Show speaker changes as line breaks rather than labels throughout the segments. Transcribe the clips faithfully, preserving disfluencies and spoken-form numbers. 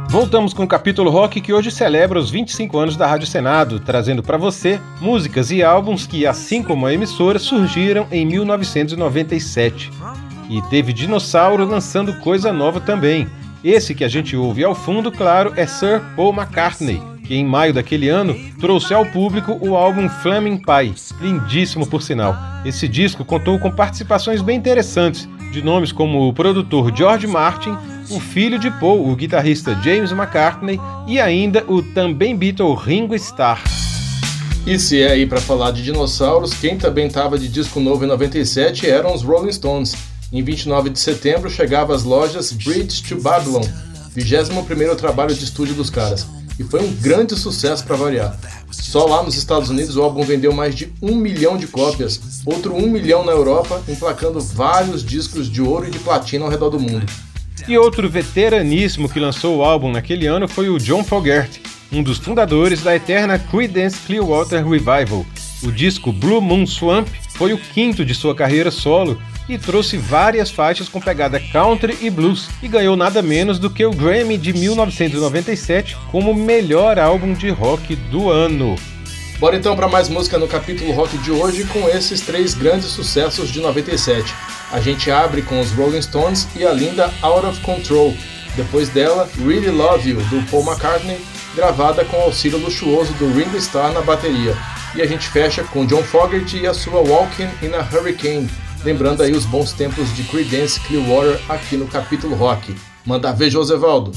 Voltamos com o Capítulo Rock, que hoje celebra os vinte e cinco anos da Rádio Senado, trazendo para você músicas e álbuns que, assim como a emissora, surgiram em mil novecentos e noventa e sete. E teve Dinossauro lançando coisa nova também. Esse que a gente ouve ao fundo, claro, é Sir Paul McCartney, que em maio daquele ano trouxe ao público o álbum Flaming Pie, lindíssimo por sinal. Esse disco contou com participações bem interessantes, de nomes como o produtor George Martin, o filho de Paul, o guitarrista James McCartney, e ainda o também Beatle Ringo Starr.
E se é aí para falar de dinossauros, quem também estava de disco novo em noventa e sete eram os Rolling Stones. Em vinte e nove de setembro chegava às lojas Bridge to Babylon, vigésimo primeiro trabalho de estúdio dos caras, e foi um grande sucesso para variar. Só lá nos Estados Unidos o álbum vendeu mais de um milhão de cópias, outro um milhão na Europa, emplacando vários discos de ouro e de platina ao redor do mundo.
E outro veteraníssimo que lançou o álbum naquele ano foi o John Fogerty, um dos fundadores da eterna Creedence Clearwater Revival. O disco Blue Moon Swamp foi o quinto de sua carreira solo e trouxe várias faixas com pegada country e blues, e ganhou nada menos do que o Grammy de mil novecentos e noventa e sete como melhor álbum de rock do ano.
Bora então para mais música no Capítulo Rock de hoje com esses três grandes sucessos de noventa e sete. A gente abre com os Rolling Stones e a linda Out of Control. Depois dela, Really Love You, do Paul McCartney, gravada com o auxílio luxuoso do Ringo Starr na bateria. E a gente fecha com John Fogerty e a sua Walking in a Hurricane, lembrando aí os bons tempos de Creedence Clearwater aqui no Capítulo Rock. Manda ver, Josevaldo!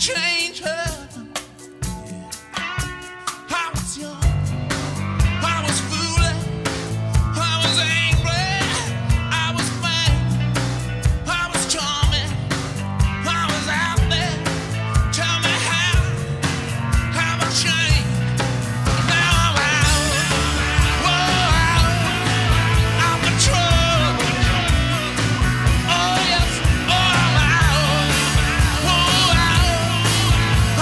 Oh,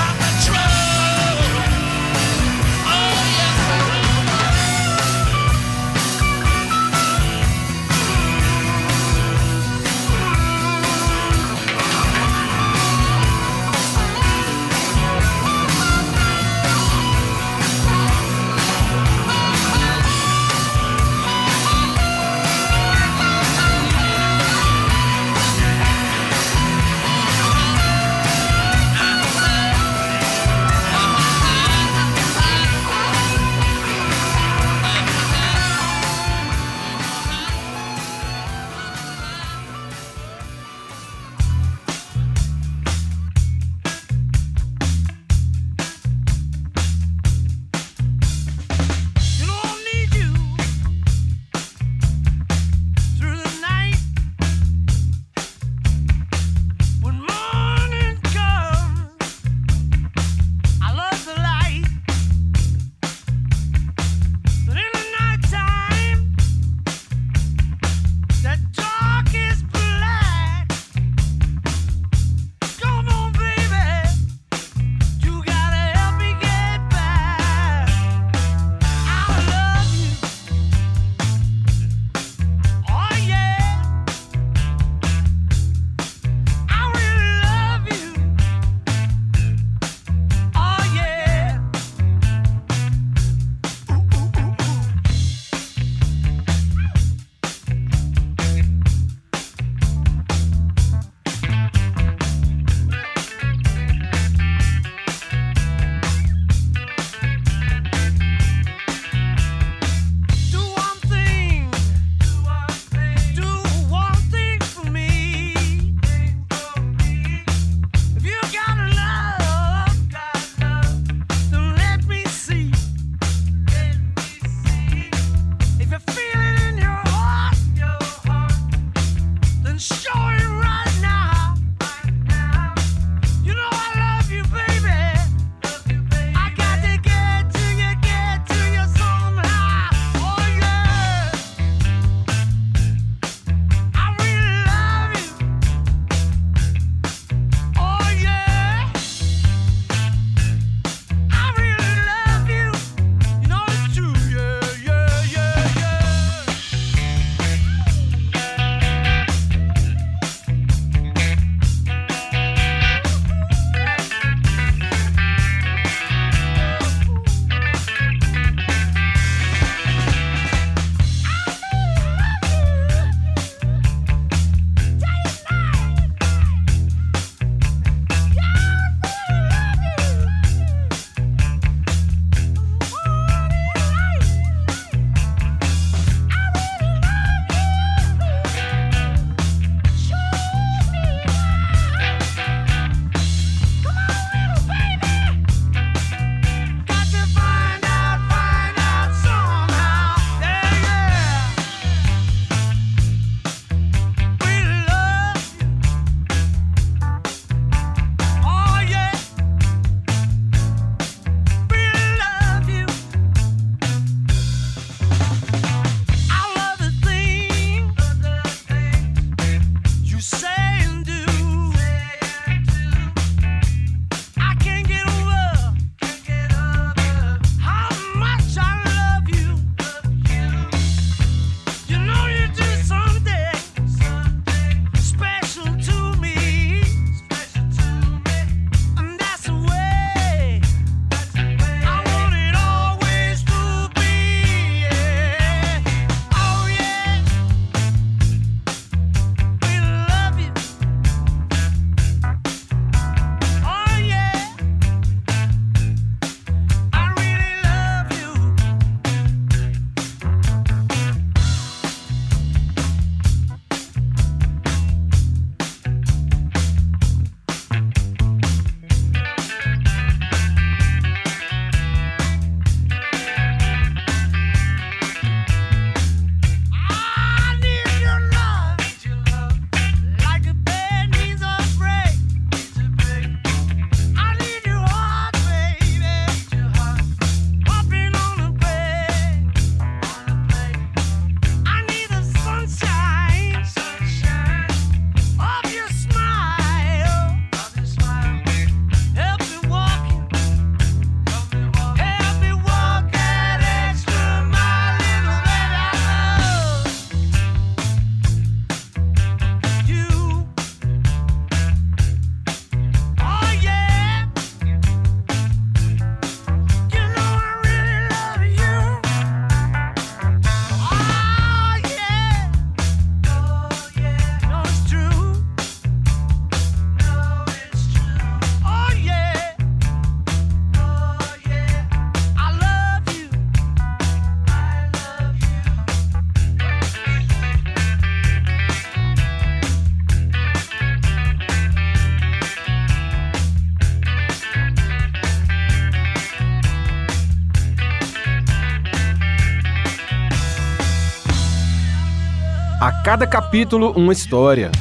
Cada capítulo, uma história.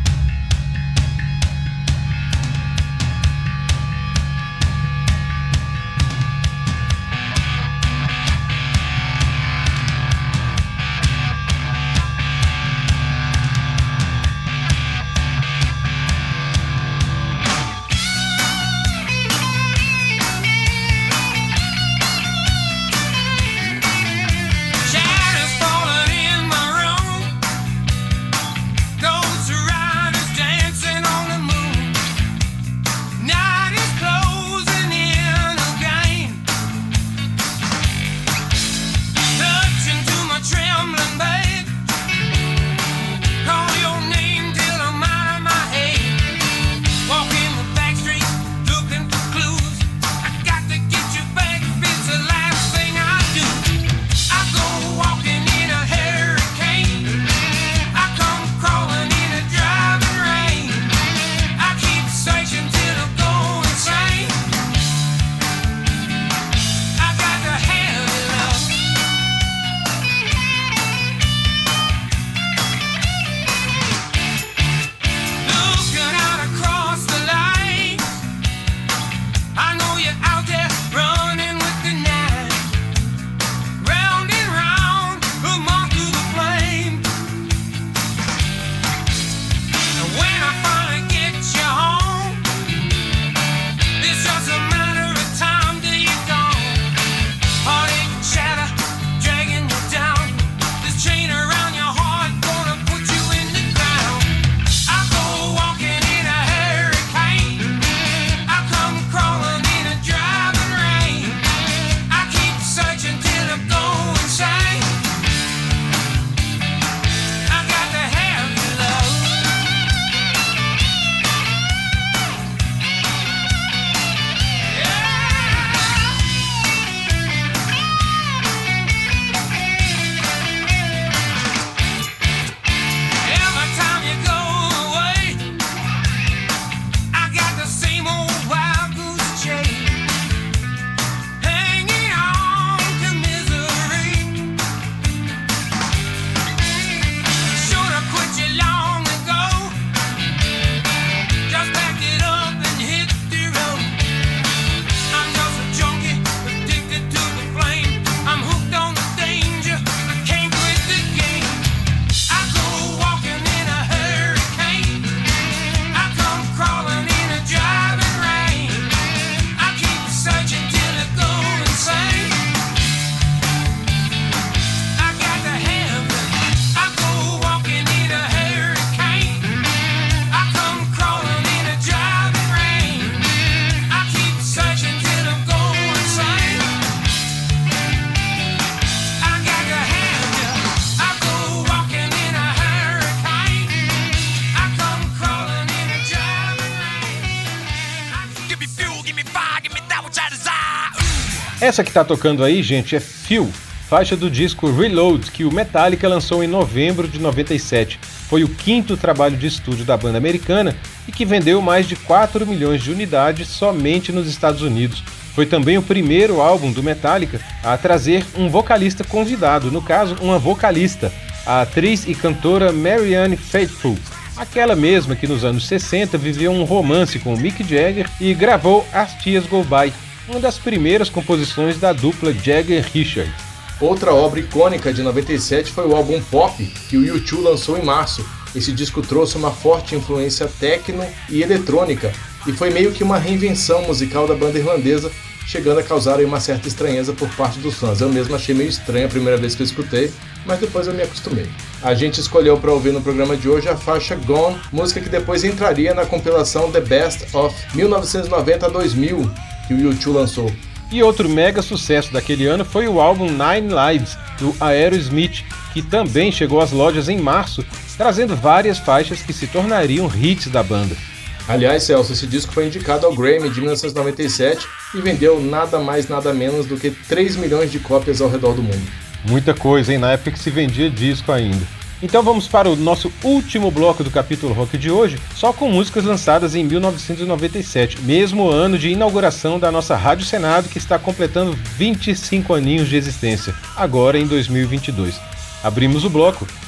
Essa que tá tocando aí, gente, é Fuel, faixa do disco Reload, que o Metallica lançou em novembro de noventa e sete. Foi o quinto trabalho de estúdio da banda americana e que vendeu mais de quatro milhões de unidades somente nos Estados Unidos. Foi também o primeiro álbum do Metallica a trazer um vocalista convidado, no caso, uma vocalista, a atriz e cantora Marianne Faithfull, aquela mesma que nos anos sessenta viveu um romance com Mick Jagger e gravou As Tears Go By, uma das primeiras composições da dupla Jagger-Richards.
Outra obra icônica de noventa e sete foi o álbum Pop, que o U dois lançou em março. Esse disco trouxe uma forte influência techno e eletrônica, e foi meio que uma reinvenção musical da banda irlandesa, chegando a causar uma certa estranheza por parte dos fãs. Eu mesmo achei meio estranho a primeira vez que eu escutei, mas depois eu me acostumei. A gente escolheu para ouvir no programa de hoje a faixa Gone, música que depois entraria na compilação The Best of mil novecentos e noventa a dois mil, que o U dois lançou.
E outro mega sucesso daquele ano foi o álbum Nine Lives, do Aerosmith, que também chegou às lojas em março, trazendo várias faixas que se tornariam hits da banda.
Aliás, Celso, esse disco foi indicado ao Grammy de mil novecentos e noventa e sete e vendeu nada mais nada menos do que três milhões de cópias ao redor do mundo.
Muita coisa, hein? Na época que se vendia disco ainda. Então vamos para o nosso último bloco do capítulo rock de hoje, só com músicas lançadas em mil novecentos e noventa e sete, mesmo ano de inauguração da nossa Rádio Senado, que está completando vinte e cinco aninhos de existência, agora em dois mil e vinte e dois. Abrimos o bloco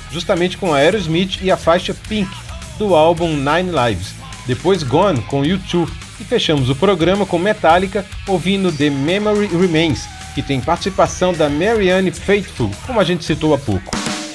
justamente com Aerosmith e a faixa Pink, do álbum Nine Lives. Depois Gone, com U dois. E fechamos o programa com Metallica, ouvindo The Memory Remains, que tem participação da Marianne Faithfull, como a gente citou há pouco.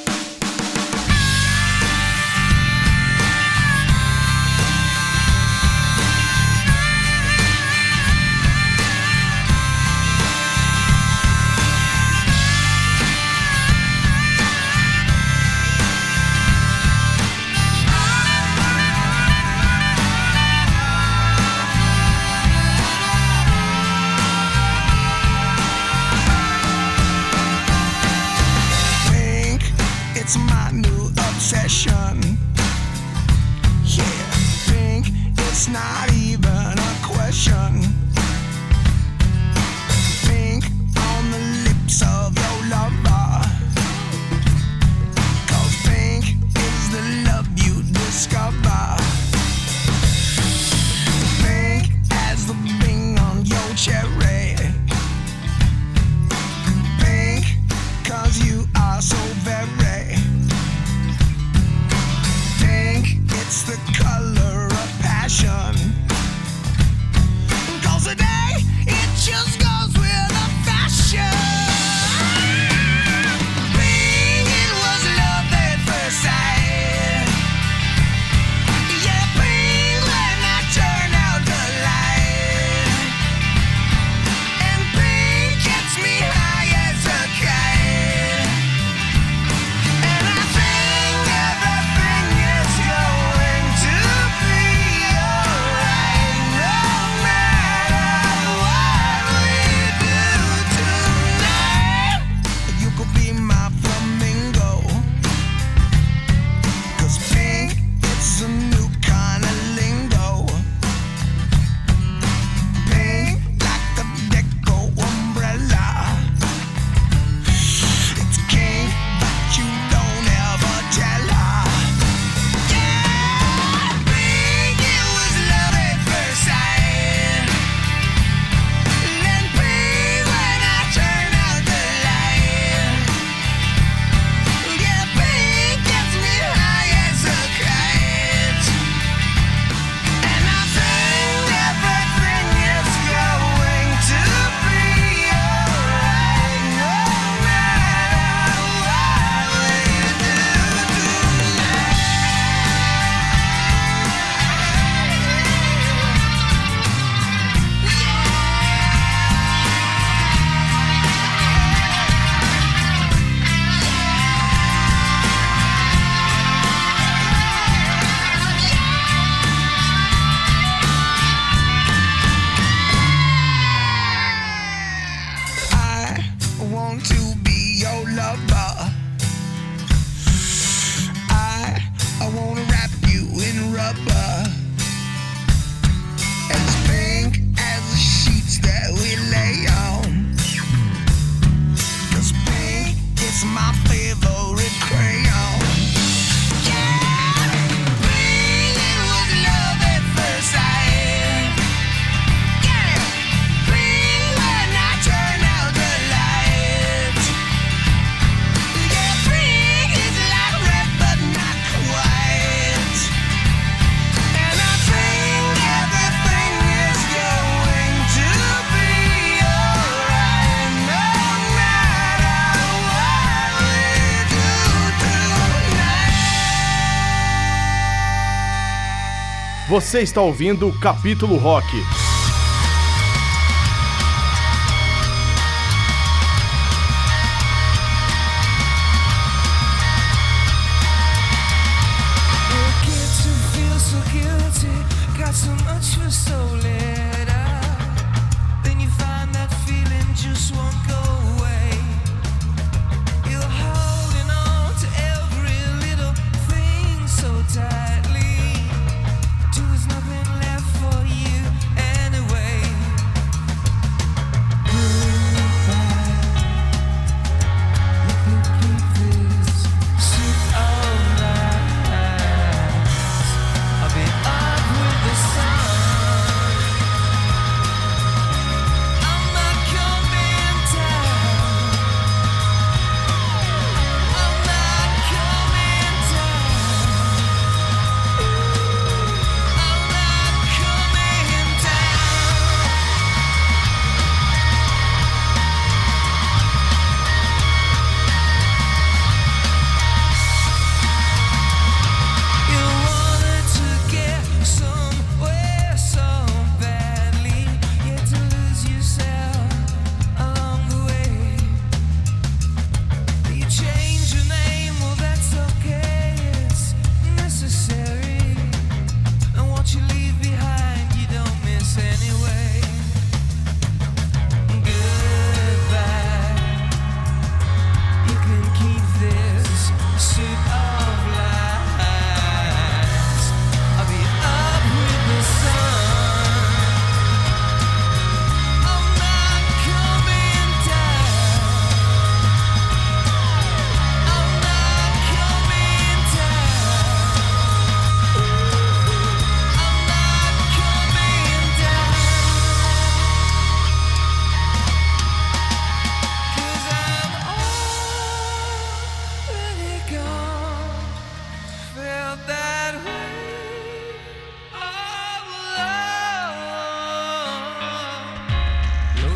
Você está ouvindo o Capítulo Rock.
Tightly, till there's nothing left for you and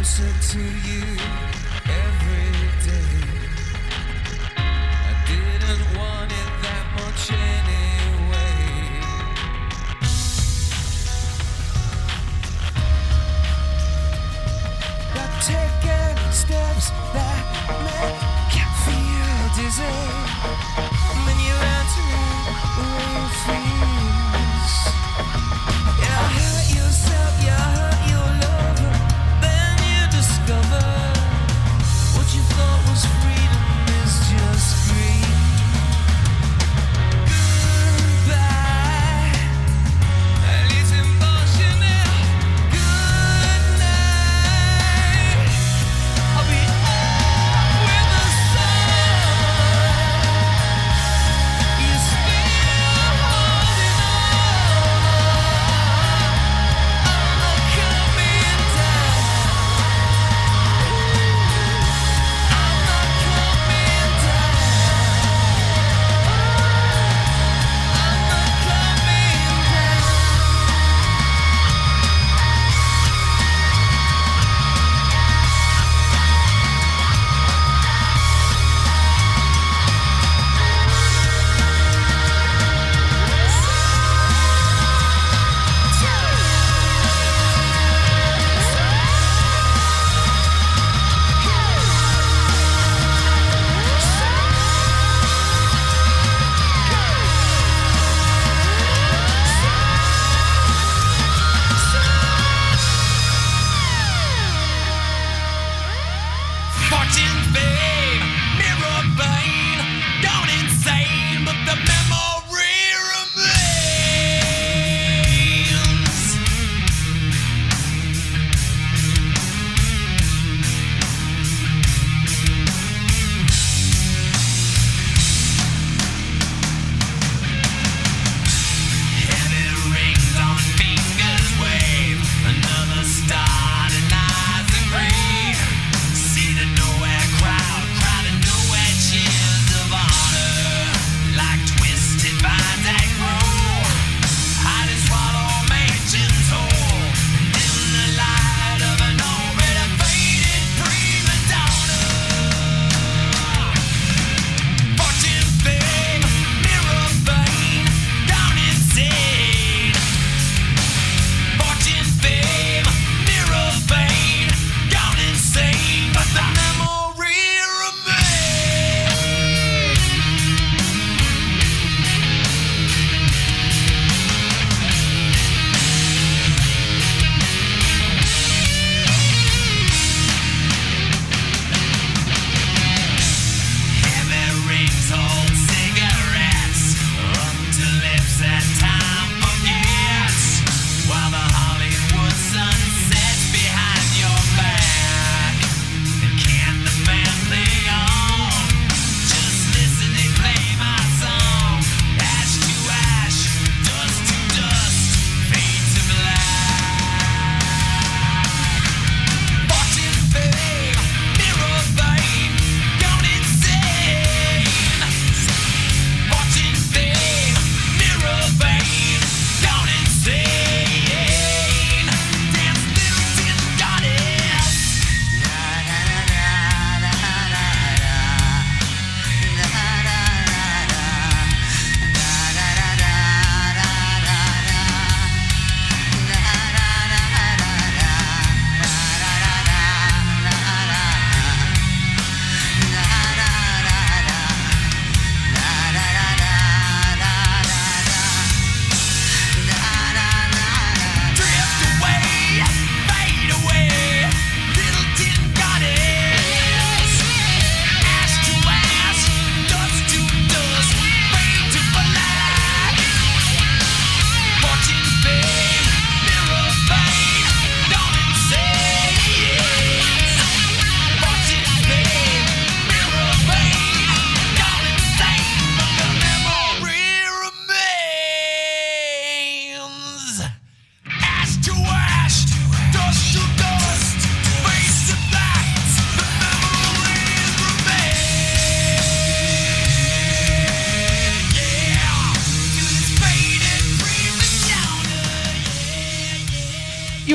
You still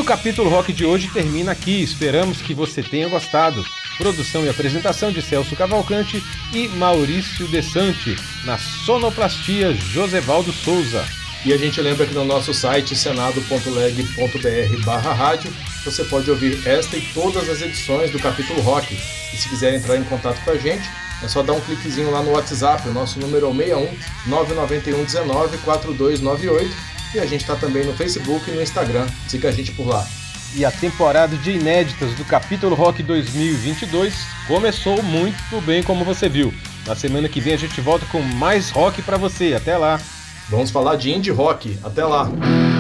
o capítulo rock de hoje termina aqui, esperamos que você tenha gostado. Produção e apresentação de Celso Cavalcante e Maurício Desante, na sonoplastia Josevaldo Souza.
E a gente lembra que no nosso site senado ponto leg ponto br barra rádio você pode ouvir esta e todas as edições do Capítulo Rock. E se quiser entrar em contato com a gente, é só dar um cliquezinho lá no WhatsApp, o nosso número é o seis um nove nove um um nove quatro dois nove oito, e a gente está também no Facebook e no Instagram, siga a gente por lá.
E a temporada de inéditas do Capítulo Rock dois mil e vinte e dois começou muito bem, como você viu. Na semana que vem a gente volta com mais rock pra você. Até lá!
Vamos falar de indie rock. Até lá!